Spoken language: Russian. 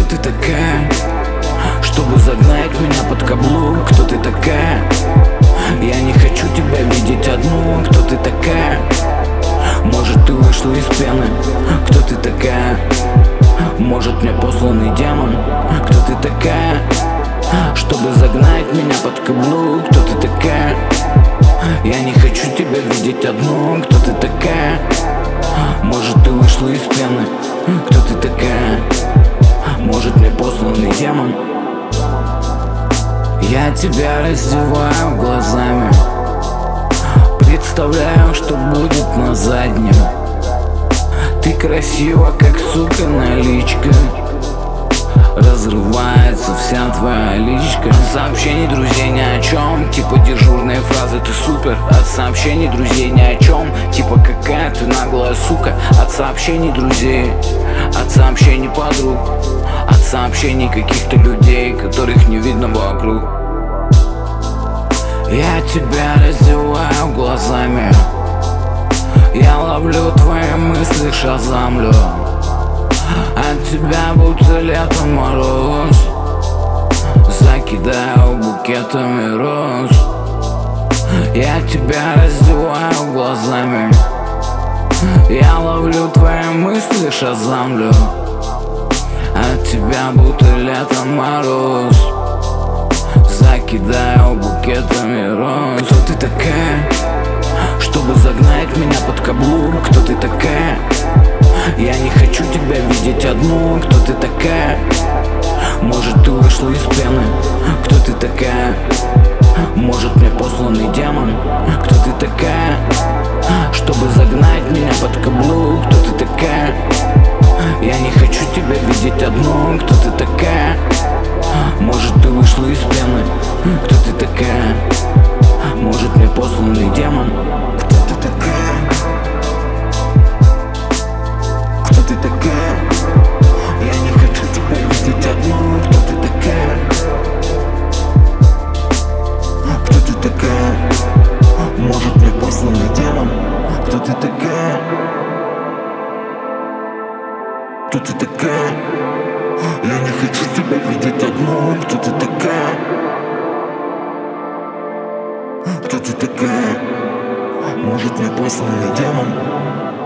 ты такая, чтобы загнать меня под каблук? Кто ты такая? Я не хочу тебя видеть одну. Кто ты такая? Может, ты вышла из пены? Кто ты такая? Может, мне посланный демон? Кто ты такая, чтобы загнать меня под каблук? Кто ты такая? Я не хочу тебя видеть одну. Кто ты такая? Может, ты вышла из пены? Кто ты такая? Может, мне посланный демон? Я тебя раздеваю глазами, представляю, что будет на заднем. Ты красива, как сука наличка. Разрывается вся твоя личка. От сообщений друзей ни о чем, типа дежурные фразы «ты супер». От сообщений друзей ни о чем, типа «какая ты наглая сука». От сообщений друзей, от сообщений подруг, от сообщений каких-то людей, которых не видно вокруг. Я тебя раздеваю глазами, я ловлю твои мысли, шазамлю. От тебя будто летом мороз, закидаю букетами роз. Я тебя раздеваю глазами, я ловлю твои мысли, шазамлю. От тебя будто летом мороз, закидаю букетами роз. Кто ты такая, чтобы загнать меня под каблук? Кто ты такая? Я не хочу тебя видеть одну. Кто ты такая? Может, ты вышла из пены? Кто ты такая? Может, мне посланный демон? Кто ты такая, чтобы загнать меня под каблук? Кто ты такая? Я не хочу тебя видеть одну. Кто ты такая? Может, ты вышла из пены? Кто ты такая? Может, мне посланный демон? Кто ты такая? Кто ты такая? Я не хочу тебя видеть одну. Кто ты такая? Кто ты такая? Может, мне посланный демон? Кто ты такая? Кто ты такая? Я не хочу тебя видеть одну. Кто ты такая? Кто ты такая? Может, мне посланный демон?